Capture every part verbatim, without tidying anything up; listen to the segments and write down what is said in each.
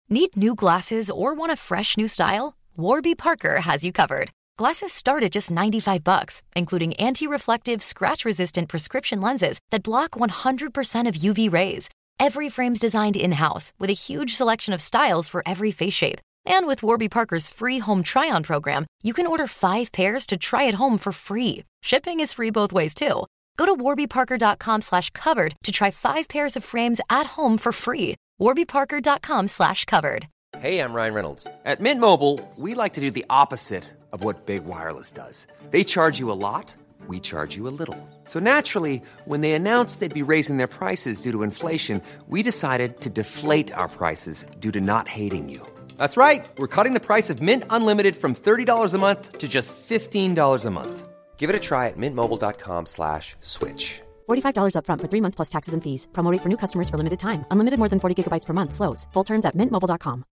Need new glasses or want a fresh new style? Warby Parker has you covered. Glasses start at just ninety-five bucks, including anti-reflective, scratch-resistant prescription lenses that block one hundred percent of U V rays. Every frame's designed in-house with a huge selection of styles for every face shape. And with Warby Parker's free home try-on program, you can order five pairs to try at home for free. Shipping is free both ways, too. Go to warbyparker.com slash covered to try five pairs of frames at home for free. warbyparker.com slash covered. Hey, I'm Ryan Reynolds. At Mint Mobile, we like to do the opposite of what Big Wireless does. They charge you a lot, we charge you a little. So naturally, when they announced they'd be raising their prices due to inflation, we decided to deflate our prices due to not hating you. That's right. We're cutting the price of Mint Unlimited from thirty dollars a month to just fifteen dollars a month. Give it a try at mintmobile.com slash switch. forty-five dollars up front for three months plus taxes and fees. Promo rate for new customers for limited time. Unlimited more than forty gigabytes per month. Slows full terms at mint mobile dot com.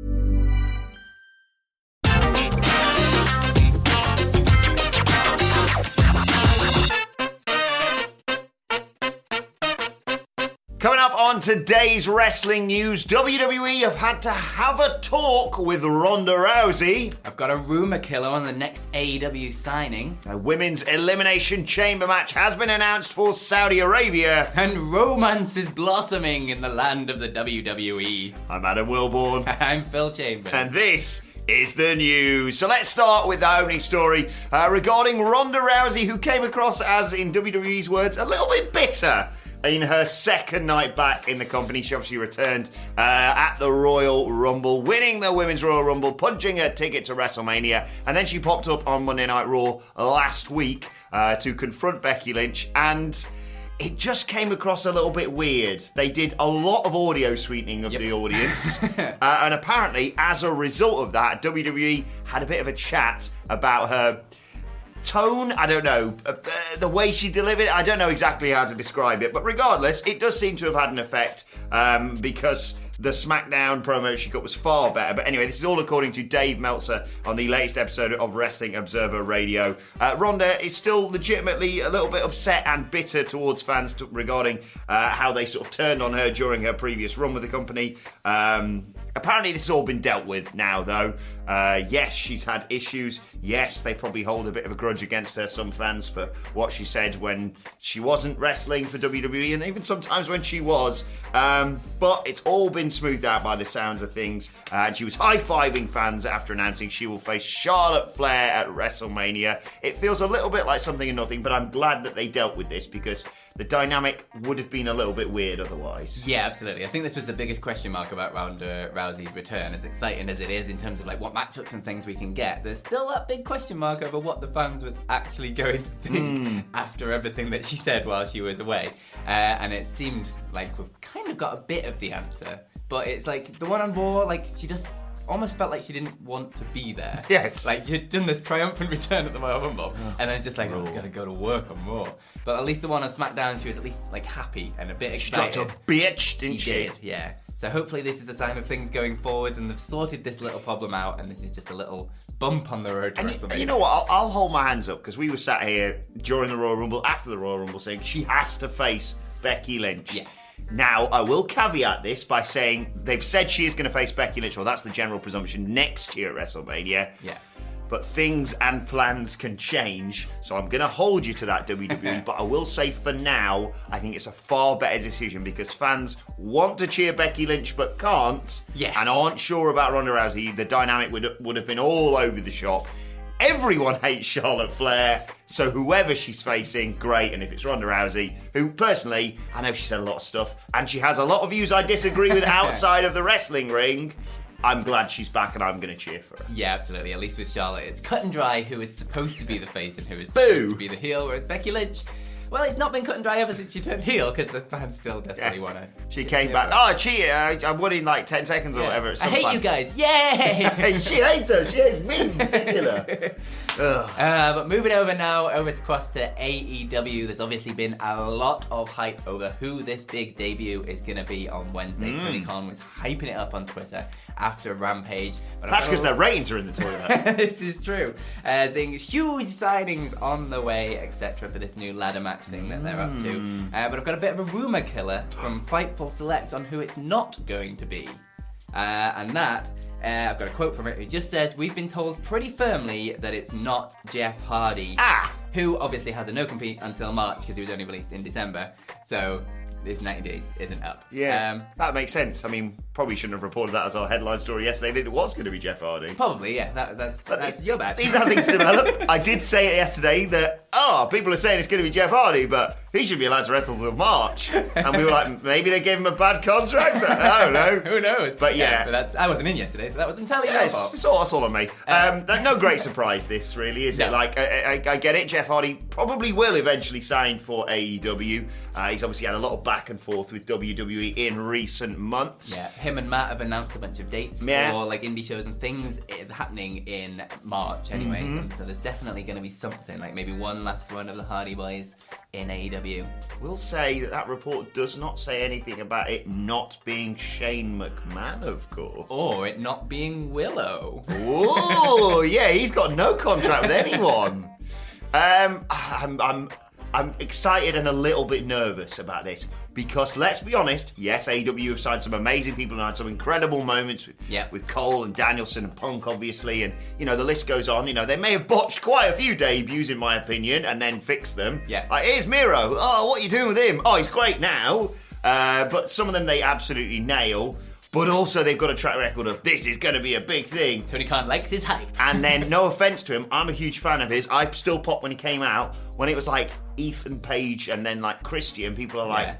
Coming up on today's wrestling news, W W E have had to have a talk with Ronda Rousey. I've got a rumour killer on the next A E W signing. A women's elimination chamber match has been announced for Saudi Arabia. And romance is blossoming in the land of the W W E. I'm Adam Wilborn. I'm Phil Chambers. And this is the news. So let's start with the opening story uh, regarding Ronda Rousey, who came across as, in W W E's words, a little bit bitter in her second night back in the company. She obviously returned uh, at the Royal Rumble, winning the Women's Royal Rumble, punching her ticket to WrestleMania, and then she popped up on Monday Night Raw last week uh, to confront Becky Lynch, and it just came across a little bit weird. They did a lot of audio sweetening of yep. the audience, uh, and apparently, as a result of that, W W E had a bit of a chat about her tone, I don't know, uh, the way she delivered it, I don't know exactly how to describe it, but regardless, it does seem to have had an effect um, because the SmackDown promo she got was far better. But anyway, this is all according to Dave Meltzer on the latest episode of Wrestling Observer Radio. Uh, Ronda is still legitimately a little bit upset and bitter towards fans to, regarding uh, how they sort of turned on her during her previous run with the company. Um, apparently this has all been dealt with now, though. Uh, yes, she's had issues. Yes, they probably hold a bit of a grudge against her, some fans, for what she said when she wasn't wrestling for W W E, and even sometimes when she was. Um, but it's all been smoothed out by the sounds of things. Uh, and she was high-fiving fans after announcing she will face Charlotte Flair at WrestleMania. It feels a little bit like something and nothing, but I'm glad that they dealt with this because the dynamic would have been a little bit weird otherwise. Yeah, absolutely. I think this was the biggest question mark about Ronda Rousey's return. As exciting as it is in terms of like what matchups and things we can get, there's still that big question mark over what the fans was actually going to think mm. after everything that she said while she was away. Uh, and it seemed like we've kind of got a bit of the answer. But it's like the one on Raw, like she just almost felt like she didn't want to be there. Yes. Like you'd done this triumphant return at the Royal Rumble, oh, and then it's just like, oh, I gotta go to work on Raw. But at least the one on SmackDown, she was at least like happy and a bit excited. She dropped a bitch, didn't she? She did, yeah. So hopefully this is a sign of things going forward, and they've sorted this little problem out, and this is just a little bump on the road to and WrestleMania. You, you know what? I'll, I'll hold my hands up because we were sat here during the Royal Rumble, after the Royal Rumble, saying she has to face Becky Lynch. Yeah. Now, I will caveat this by saying they've said she is going to face Becky Lynch, or that's the general presumption, next year at WrestleMania. Yeah. But things and plans can change, so I'm going to hold you to that, W W E. But I will say for now, I think it's a far better decision because fans want to cheer Becky Lynch but can't, yeah. and aren't sure about Ronda Rousey. The dynamic would, would have been all over the shop. Everyone hates Charlotte Flair, so whoever she's facing, great. And if it's Ronda Rousey, who personally, I know she said a lot of stuff, and she has a lot of views I disagree with outside of the wrestling ring, I'm glad she's back and I'm going to cheer for her. Yeah, absolutely. At least with Charlotte, it's cut and dry who is supposed to be the face and who is Boo. supposed to be the heel, whereas Becky Lynch, well, it's not been cut and dry ever since she turned heel because the fans still desperately yeah. want to. She came back. Oh, cheater! I, I won in like ten seconds or yeah. whatever. I hate time. you guys. Yay! She hates us. She hates me in particular. uh, but moving over now, over across to A E W. There's obviously been a lot of hype over who this big debut is going to be on Wednesday. Mm. Tony Khan was hyping it up on Twitter after Rampage. But That's because their ratings are in the toilet. This is true. Uh, seeing huge signings on the way, et cetera, for this new ladder match thing that they're up to. Uh, but I've got a bit of a rumour killer from Fightful Select on who it's not going to be. Uh, and that, uh, I've got a quote from it. It just says, "We've been told pretty firmly that it's not Jeff Hardy." Ah! Who obviously has a no-compete until March because he was only released in December. So this ninety days isn't up. Yeah, Um, that makes sense. I mean, probably shouldn't have reported that as our headline story yesterday, that it was going to be Jeff Hardy. Probably, yeah. That, that's But that's these- your bad. These are things to develop. I did say it yesterday that, oh, people are saying it's going to be Jeff Hardy, but he should be allowed to wrestle until March. And we were like, maybe they gave him a bad contract? I don't know. Who knows? But yeah. but that's I wasn't in yesterday, so that was entirely Yeah, your it's, fault. it's, all, it's all on me. Um, that- no great surprise, this really, is it? No. Like, I, I, I get it. Jeff Hardy probably will eventually sign for A E W. Uh, he's obviously had a lot of back and forth with W W E in recent months. Yeah, him and Matt have announced a bunch of dates Yeah. for like indie shows and things i- happening in March anyway. Mm-hmm. So there's definitely going to be something, like maybe one last run of the Hardy Boys in A E W. We'll say that that report does not say anything about it not being Shane McMahon, of course. Or it not being Willow. Oh, yeah, he's got no contract with anyone. Um, I'm, I'm, I'm excited and a little bit nervous about this because let's be honest. Yes, A E W have signed some amazing people and had some incredible moments with, Yeah. with Cole and Danielson and Punk, obviously, and you know the list goes on. You know they may have botched quite a few debuts, in my opinion, and then fixed them. Yeah. Like, here's Miro. Oh, what are you doing with him? Oh, he's great now. Uh, but some of them they absolutely nail. But also they've got a track record of this is going to be a big thing. Tony Khan likes his hype. And then, no offense to him, I'm a huge fan of his. I still popped when he came out. When it was like Ethan Page and then like Christian, people are like, Yeah.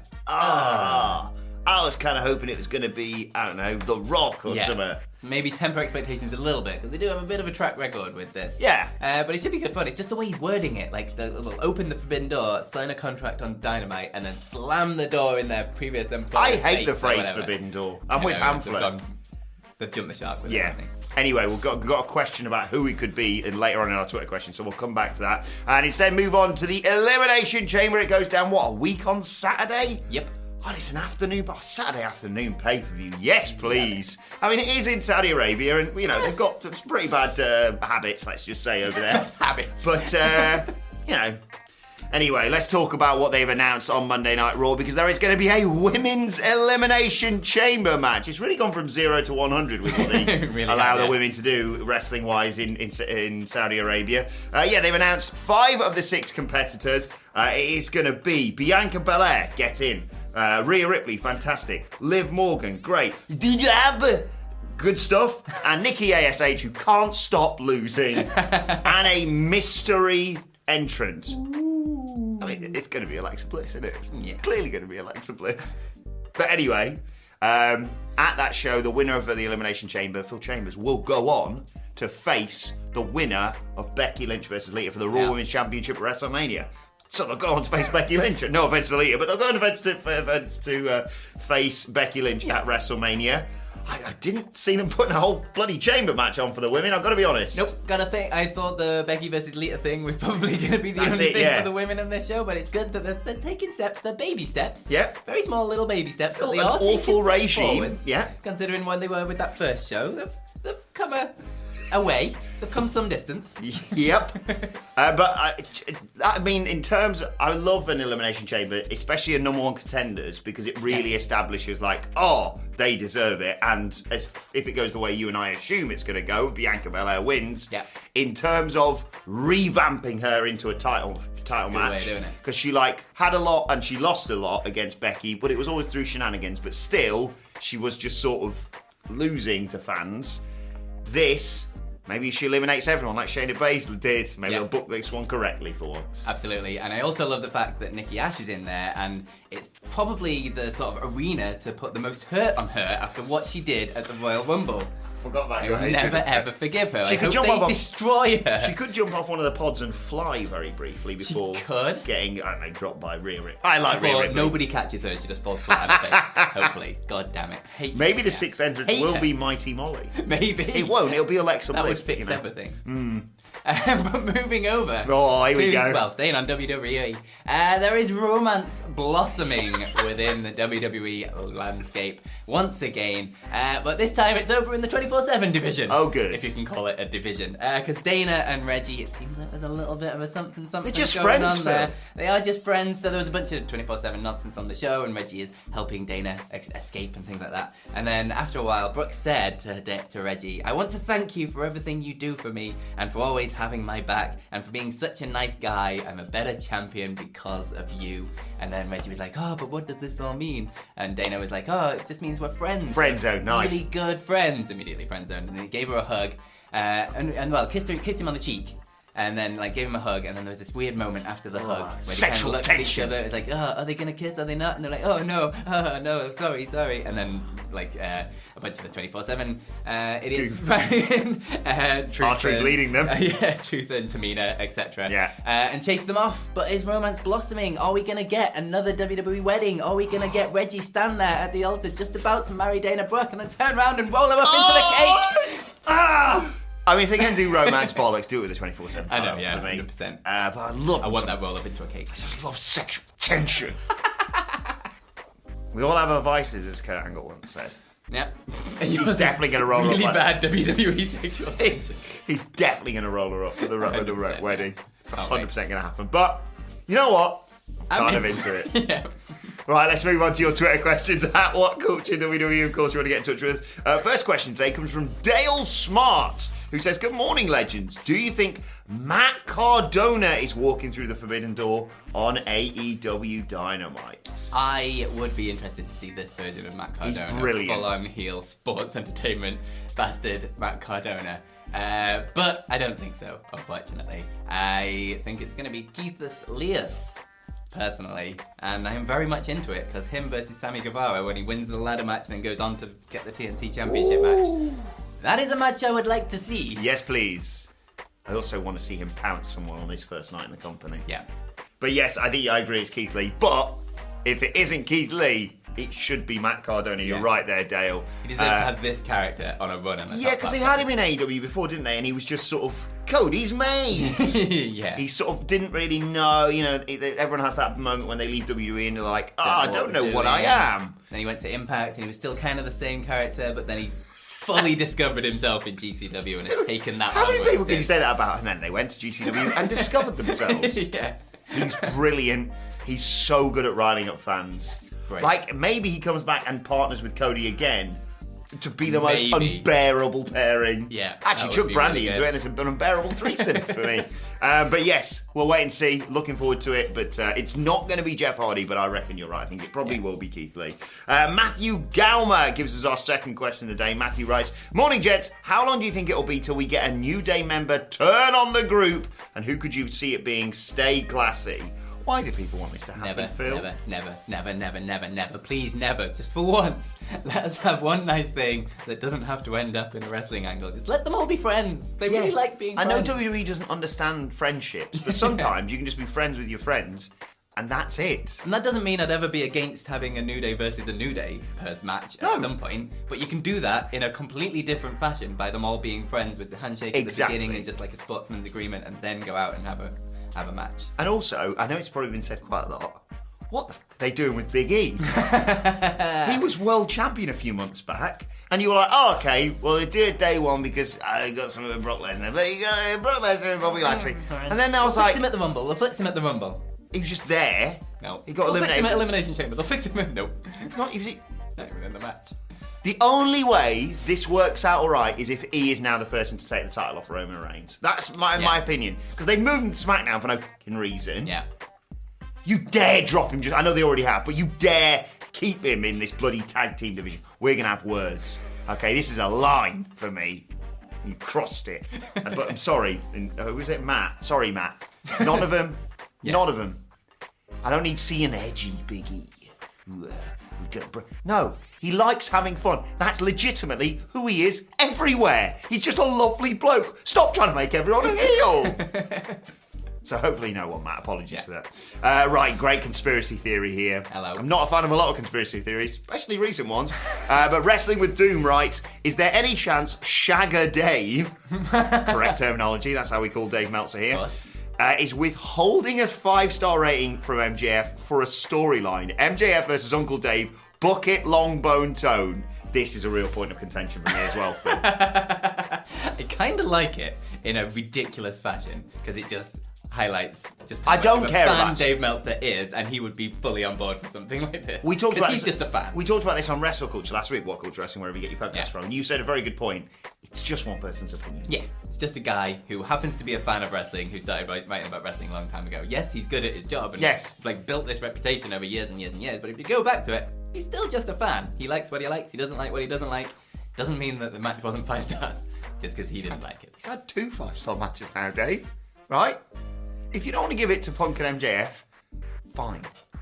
ah. I was kind of hoping it was going to be, I don't know, The Rock or something. So maybe temper expectations a little bit, because they do have a bit of a track record with this. Yeah. Uh, but it should be good fun. It's just the way he's wording it. Like, they'll they'll open the forbidden door, sign a contract on Dynamite, and then slam the door in their previous employer. I hate the phrase forbidden door. I'm I with know, Pamphlet. They've, gone, they've jumped the shark with Yeah. it, haven't they? Anyway, we've got, got a question about who he could be and later on in our Twitter question, so we'll come back to that. And instead move on to the Elimination Chamber. It goes down, what, a week on Saturday? Yep. Oh, it's an afternoon, but Saturday afternoon pay-per-view. Yes, please. I mean, it is in Saudi Arabia, and, you know, they've got some pretty bad uh, habits, let's just say, over there. Habits. But, uh, you know... Anyway, let's talk about what they've announced on Monday Night Raw, because there is going to be a women's Elimination Chamber match. It's really gone from zero to one hundred with what they Really allow have, the yeah. women to do wrestling-wise in, in, in Saudi Arabia. Uh, yeah, they've announced five of the six competitors. Uh, it is going to be Bianca Belair, get in. Uh, Rhea Ripley, fantastic. Liv Morgan, great. Dujab, good stuff. And Nikki A S H, who can't stop losing. And a mystery entrant. I mean, it's going to be Alexa Bliss, isn't it? It's Yeah. clearly going to be Alexa Bliss. But anyway, um, at that show, the winner of the Elimination Chamber, Phil Chambers, will go on to face the winner of Becky Lynch versus Lita for the Raw Yeah. Women's Championship at WrestleMania. So they'll go on to face Becky Lynch. No offense to Lita, but they'll go on events to, events to uh, face Becky Lynch at WrestleMania. I, I didn't see them putting a whole bloody chamber match on for the women, I've got to be honest. Nope, gotta think. I thought the Becky versus Lita thing was probably going to be the That's only it, thing yeah. for the women in this show, but it's good that they're, they're taking steps. They're baby steps. Yep. Very small little baby steps. Still but they an are taking awful steps regime, forward, yeah. Considering when they were with that first show, they've, they've come a, away. They've come some distance. Yep. uh, but I, I mean, in terms, of, I love an Elimination Chamber, especially a number one contenders, because it really Yeah. establishes, like, oh, they deserve it. And as if it goes the way you and I assume it's going to go, Bianca Belair wins. Yeah. In terms of revamping her into a title title Good way of match, doing it. because she like had a lot and she lost a lot against Becky, but it was always through shenanigans. But still, she was just sort of losing to fans. This. Maybe she eliminates everyone like Shayna Baszler did. Maybe Yeah. they'll book this one correctly for once. Absolutely, and I also love the fact that Nikki Ash is in there, and it's probably the sort of arena to put the most hurt on her after what she did at the Royal Rumble. Forgot about I will never ever forgive her. She I could hope jump they off- destroy her. She could jump off one of the pods and fly very briefly before could. getting, I don't know, dropped by Rhea Ripley. I like I Rhea thought Ripley. nobody catches her, she just falls flat on her face. Hopefully. God damn it. Hate Maybe the Nikki sixth Ash. entrant Hate will her. be Mighty Molly. Maybe. It won't. It'll be Alexa That Bliss. would fix you know. everything. Mm. Um, but moving over. Oh, here we to, go. Well, staying on W W E. Uh, there is romance blossoming within the W W E landscape once again. Uh, but this time it's over in the twenty-four seven division. Oh, good. If you can call it a division. Because uh, Dana and Reggie, it seems like there's a little bit of a something, something They're just going friends, on there. Phil. They are just friends. So there was a bunch of twenty-four seven nonsense on the show, and Reggie is helping Dana ex- escape and things like that. And then after a while, Brooke said to, to Reggie, I want to thank you for everything you do for me and for always having my back and for being such a nice guy. I'm a better champion because of you. And then Reggie was like, oh, but what does this all mean? And Dana was like, oh, it just means we're friends. Friend zone, nice. Really good friends. Immediately friend zoned. And then he gave her a hug. Uh, and, and well, kissed her, kissed him on the cheek. And then, like, gave him a hug, and then there was this weird moment after the Oh, hug where they kind of sexual looked at each tension. other. It's like, oh, are they gonna kiss? Are they not? And they're like, oh no, oh no, sorry, sorry. And then, like, uh, a bunch of the twenty-four seven uh, idiots, uh, Truth Archery and, leading them. uh, yeah, Truth and Tamina, et cetera. Yeah. Uh, and chased them off. But is romance blossoming? Are we gonna get another W W E wedding? Are we gonna get Reggie stand there at the altar, just about to marry Dana Brooke, and then turn around and roll him up Oh! into the cake? Ah! I mean, if they're going to do romance bollocks, do it with the twenty-four seven I know, title yeah, for me. one hundred percent. Uh, but I love I want that roll up into a cake. I just love sexual tension. We all have our vices, as Kurt Angle once said. Yeah. He's definitely going to roll really her up. bad W W E sexual tension. He's definitely going to roll her up for the, for the one hundred percent, wedding. yeah. It's Can't one hundred percent going to happen. But, you know what? I'm Kind in. of into it. Yeah. Right, let's move on to your Twitter questions at What Culture W W E. Of course, you want to get in touch with us. Uh, first question today comes from Dale Smart, who says, good morning, legends. Do you think Matt Cardona is walking through the forbidden door on A E W Dynamite? I would be interested to see this version of Matt He's Cardona. brilliant. Full-on heel sports entertainment bastard Matt Cardona. Uh, but I don't think so, unfortunately. I think it's going to be Keithus Leas, personally. And I'm very much into it, because him versus Sammy Guevara, when he wins the ladder match and then goes on to get the T N T Championship match. That is a match I would like to see. Yes, please. I also want to see him pounce someone on his first night in the company. Yeah. But yes, I think I agree it's Keith Lee. But if it isn't Keith Lee, it should be Matt Cardona. You're Yeah. right there, Dale. He deserves Uh, to have this character on a run. On the Yeah, top because they platform. had him in A E W before, didn't they? And he was just sort of Cody's mate. Yeah. He sort of didn't really know, you know, everyone has that moment when they leave W W E and they're like, oh, I don't know they're what I doing. am. Then he went to Impact and he was still kind of the same character, but then he fully discovered himself in G C W and has taken that How many onwards people can you since. say that about? And then they went to G C W and discovered themselves. Yeah. He's brilliant. He's so good at riling up fans. Great. Like, maybe he comes back and partners with Cody again to be the most Maybe. unbearable pairing. Yeah, that Actually, would Chuck be Brandy really into good. it, and it's an unbearable threesome for me. Um, but yes, we'll wait and see. Looking forward to it. But uh, it's not going to be Jeff Hardy, but I reckon you're right. I think it probably Yeah. will be Keith Lee. Uh, Matthew Galmer gives us our second question of the day. Matthew writes, morning, gents. How long do you think it'll be till we get a New Day member turn on the group? And who could you see it being? Stay classy. Why do people want this to happen, Never, Phil? never, never, never, never, never, never. Please, never. Just for once, let us have one nice thing that doesn't have to end up in a wrestling angle. Just let them all be friends. They really like being I friends. know W W E doesn't understand friendships, but sometimes you can just be friends with your friends, and that's it. And that doesn't mean I'd ever be against having a New Day versus a New Day pers match at No. some point, but you can do that in a completely different fashion by them all being friends with the handshake at Exactly. the beginning and just like a sportsman's agreement, and then go out and have a have a match. And also, I know it's probably been said quite a lot, what the f- are they doing with Big E? He was world champion a few months back, and you were like, oh, okay, well, they did day one because I got something with Brock Lesnar, but you got uh, Brock Lesnar and Bobby Lashley. And then I was We'll like, fix him at the Rumble. We'll fix him at the Rumble. he was just there. No. He got we'll fix eliminated. him at Elimination Chamber. They'll fix him at... Nope. It's not, he was, He's not even in the match. the only way this works out all right is if E is now the person to take the title off Roman Reigns. That's my Yeah. my opinion. Because they moved him to SmackDown for no fucking reason. Yeah. You dare drop him, just I know they already have, but you dare keep him in this bloody tag team division. We're going to have words. Okay, this is a line for me. You crossed it. But I'm sorry. And, uh, who was it? Matt. Sorry, Matt. None of them. Yeah. None of them. I don't need seeing edgy Big E. Ooh, uh, we're gonna br- No, he likes having fun. That's legitimately who he is everywhere. He's just a lovely bloke. Stop trying to make everyone a heel. So hopefully you know what, Matt. Apologies Yeah. for that. Uh, right, great conspiracy theory here. Hello. I'm not a fan of a lot of conspiracy theories, especially recent ones. uh, but Wrestling with Doom writes, is there any chance Shagger Dave, correct terminology, that's how we call Dave Meltzer here, uh, is withholding a five-star rating from M J F for a storyline? M J F versus Uncle Dave, Bucket Longbone Tone. This is a real point of contention for me as well, Phil. I kind of like it in a ridiculous fashion because it just highlights just how I much don't of a care fan about- Dave Meltzer is, and he would be fully on board for something like this. We talked 'Cause about he's this, just a fan. We talked about this on Wrestle Culture last week, What Culture Wrestling, wherever you get your podcast Yeah. from. And you said a very good point. It's just one person's opinion. Yeah, it's just a guy who happens to be a fan of wrestling who started write- writing about wrestling a long time ago. Yes, he's good at his job and Yes. like built this reputation over years and years and years. But if you go back to it, he's still just a fan. He likes what he likes. He doesn't like what he doesn't like. Doesn't mean that the match wasn't five stars just because he didn't like it. He's had two five-star matches now, Dave. Right? If you don't want to give it to Punk and M J F, fine.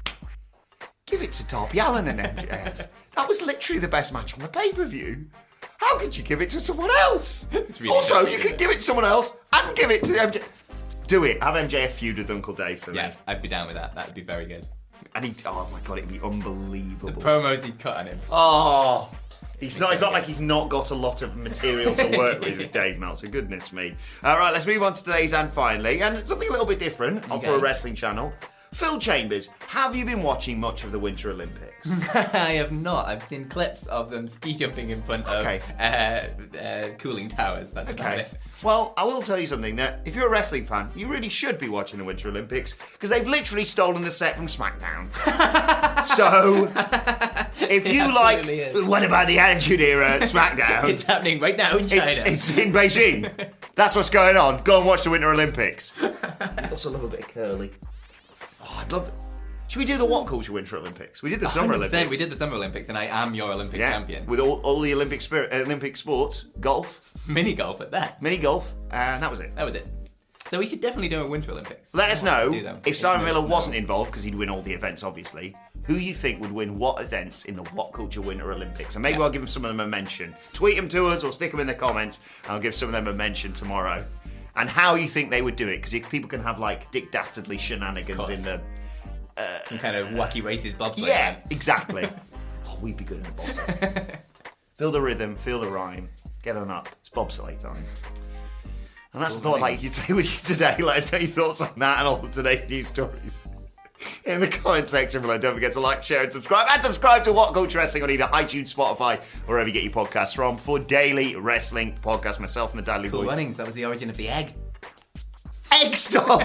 Give it to Darby Allin and M J F. That was literally the best match on the pay-per-view. How could you give it to someone else? It's really also, good, you isn't could it? give it to someone else and give it to M J F. Do it. Have M J F feud with Uncle Dave for Yeah, me. I'd be down with that. That'd be very good. And he, oh my god, it'd be unbelievable. The promos he cut on him. Oh, he's not. It's not like he's not got a lot of material to work with with Dave Meltzer. Goodness me. All right, let's move on to today's and finally, and something a little bit different on Okay. for a wrestling channel. Phil Chambers, have you been watching much of the Winter Olympics? I have not. I've seen clips of them ski jumping in front Okay. of uh, uh, cooling towers. That's about Okay. it. Well, I will tell you something that if you're a wrestling fan, you really should be watching the Winter Olympics because they've literally stolen the set from SmackDown. So, if you like, absolutely is. what about the Attitude Era SmackDown? It's happening right now in China. It's, it's in Beijing. That's what's going on. Go and watch the Winter Olympics. I also love a bit of curly. Oh, I'd love it. Should we do the What Culture Winter Olympics? We did the Summer one hundred percent. Olympics. We did the Summer Olympics, and I am your Olympic yeah, champion. with all, all the Olympic spirit, Olympic sports, golf, Mini golf at that. mini golf, and that was it. That was it. So we should definitely do a Winter Olympics. Let us I want know to do them. if Simon Let us Miller know. wasn't involved, because he'd win all the events, obviously. Who you think would win what events in the What Culture Winter Olympics? And maybe Yeah. I'll give them some of them a mention. Tweet them to us or stick them in the comments, and I'll give some of them a mention tomorrow. And how you think they would do it, because people can have like Dick Dastardly shenanigans course. in the. Some kind of wacky races bobsleigh. Yeah, event. exactly. Oh, we'd be good in the bobsleigh. Feel the rhythm, feel the rhyme. Get on up. It's bobsleigh time. And that's the thought like you say with you today. Let us know your thoughts on that and all of today's news stories in the comment section below. Don't forget to like, share, and subscribe. And subscribe to What Culture Wrestling on either iTunes, Spotify, or wherever you get your podcasts from for daily wrestling podcasts. Myself and the Dudley Cool Boys. runnings. That was the origin of the egg. Egg stop!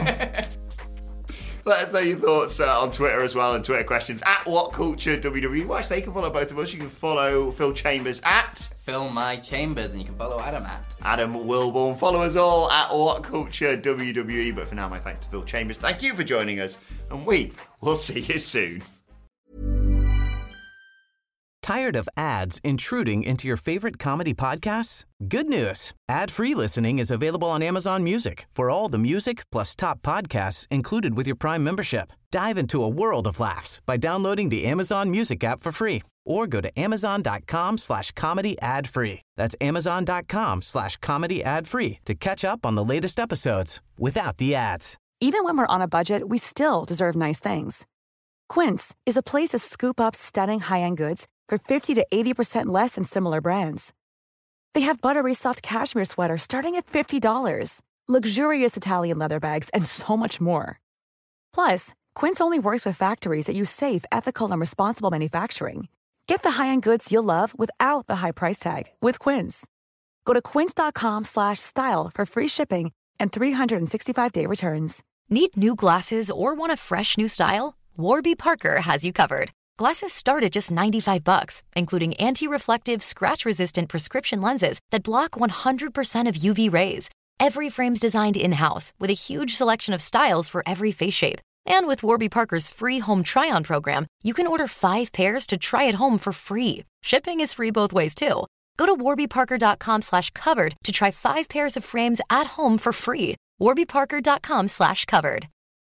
Let us know your thoughts uh, on Twitter as well, and Twitter questions at What Culture W W E. Well, actually, you can follow both of us. You can follow Phil Chambers at Fill my chambers, and you can follow Adam at. Adam Wilborn. Follow us all at What Culture W W E. But for now, my thanks to Phil Chambers. Thank you for joining us, and we will see you soon. Tired of ads intruding into your favorite comedy podcasts? Good news. Ad-free listening is available on Amazon Music for all the music plus top podcasts included with your Prime membership. Dive into a world of laughs by downloading the Amazon Music app for free or go to amazon.com slash comedy ad free. That's amazon.com slash comedy ad free to catch up on the latest episodes without the ads. Even when we're on a budget, we still deserve nice things. Quince is a place to scoop up stunning high-end goods for fifty to eighty percent less than similar brands. They have buttery soft cashmere sweaters starting at fifty dollars, luxurious Italian leather bags, and so much more. Plus, Quince only works with factories that use safe, ethical, and responsible manufacturing. Get the high-end goods you'll love without the high price tag with Quince. Go to quince.com slash style for free shipping and three sixty-five day returns. Need new glasses or want a fresh new style? Warby Parker has you covered. Glasses start at just ninety-five bucks, including anti-reflective, scratch-resistant prescription lenses that block one hundred percent of U V rays. Every frame's designed in-house with a huge selection of styles for every face shape. And with Warby Parker's free home try-on program, you can order five pairs to try at home for free. Shipping is free both ways, too. Go to warbyparker.com slash covered to try five pairs of frames at home for free. warbyparker.com slash covered.